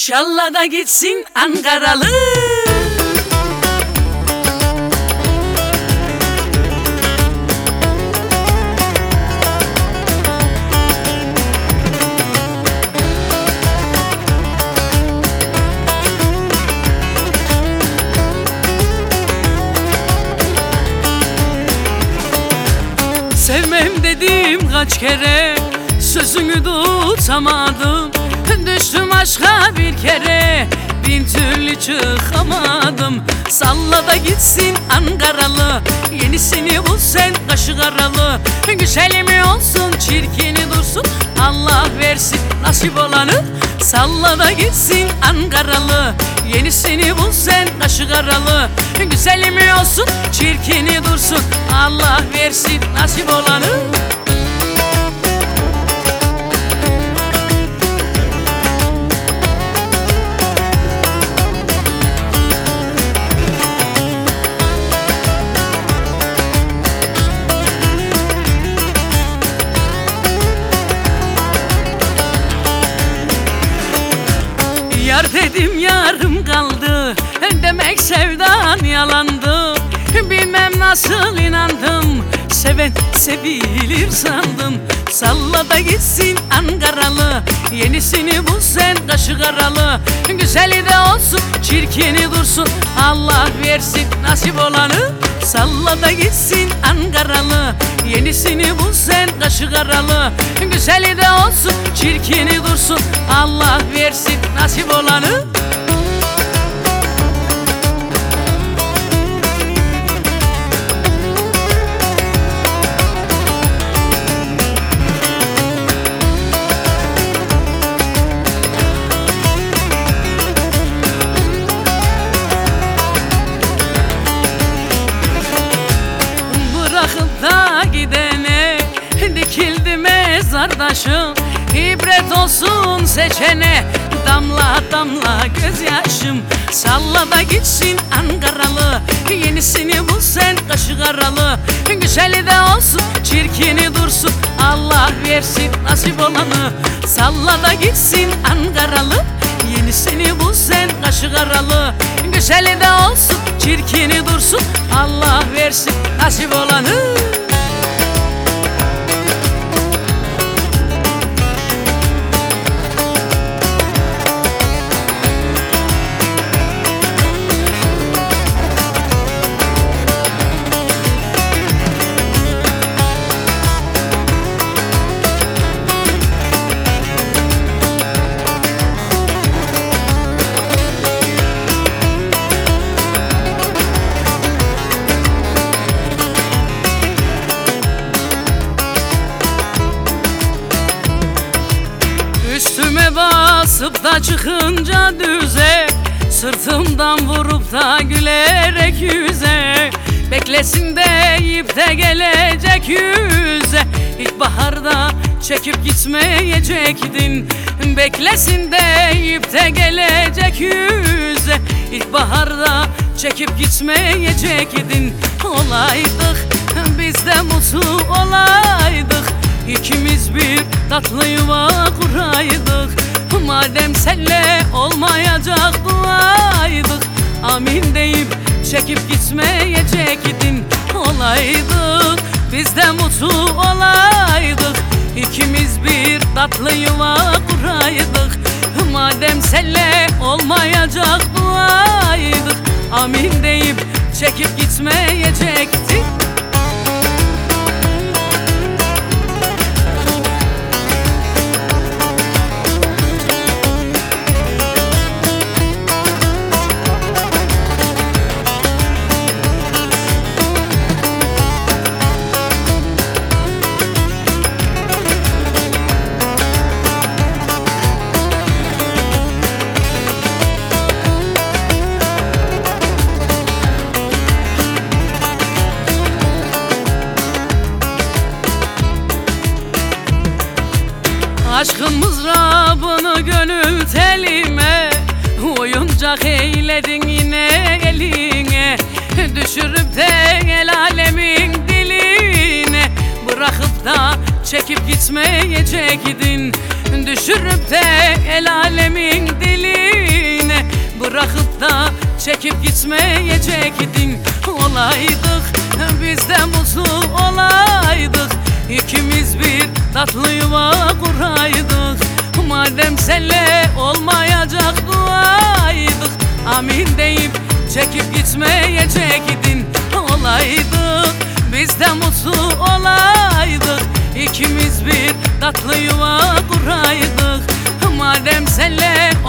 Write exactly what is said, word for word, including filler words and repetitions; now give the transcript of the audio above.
İnşallah da gitsin Ankaralı. Sevmem dedim kaç kere, sözünü tutamadım. Düştüm aşka bir kere, bin türlü çıkamadım. Salla da gitsin Ankaralı, yenisini bul sen kaşı karalı. Güzeli mi olsun çirkini dursun, Allah versin nasip olanı. Salla da gitsin Ankaralı, yenisini bul sen kaşı karalı. Güzeli mi olsun çirkini dursun, Allah versin nasip olanı. Yar dedim yarım kaldı, demek sevdan yalandı. Bilmem nasıl inandım, seven sevilir sandım. Salla da gitsin Ankaralı, yenisini bul sen kaşı karalı. Güzeli de olsun çirkini dursun, Allah versin nasip olanı. Salla da gitsin Ankaralı, yenisini bul sen kaşı karalı. Güzeli de olsun çirkini dursun, Allah versin nasip olanı. Bırakıp da gidene dikildi mezardaşım. İbret olsun seçene, damla damla gözyaşım. Salla da gitsin Ankaralı, yenisini bul sen kaşı karalı. Güzeli de olsun çirkini dursun, Allah versin nasip olanı. Salla da gitsin Ankaralı, yenisini bul sen kaşı karalı. Güzeli de olsun çirkini dursun, Allah versin nasip olanı. Üstüme basıp da çıkınca düze, sırtımdan vurup da gülerek yüze. Beklesin deyip de gelecek yüze, İlkbaharda çekip gitmeyecektin. Beklesin deyip de gelecek yüze, İlkbaharda çekip gitmeyecektin. Olaydık biz de mutlu olaydık, İkimiz bir tatlı yuva kuraydık. Madem senle olmayacak duaydık, amin deyip çekip gitmeyecektin. Olaydık biz de mutlu olaydık, İkimiz bir tatlı yuva kuraydık. Madem senle olmayacak duaydık, amin deyip çekip gitmeyecektin. Aşkın mızrabını gönül telime, oyuncak eyledin yine eline. Düşürüp de el alemin diline, bırakıp da çekip gitmeyecektin. Düşürüp de el alemin diline, çekip gitmeyecektin. Olaydık biz de mutlu olaydık, İkimiz bir tatlı yuva kuraydık. Madem senle olmayacak duaydık, amin deyip çekip gitmeyecektin. Olaydık biz de mutlu olaydık, İkimiz bir tatlı yuva kuraydık. Madem senle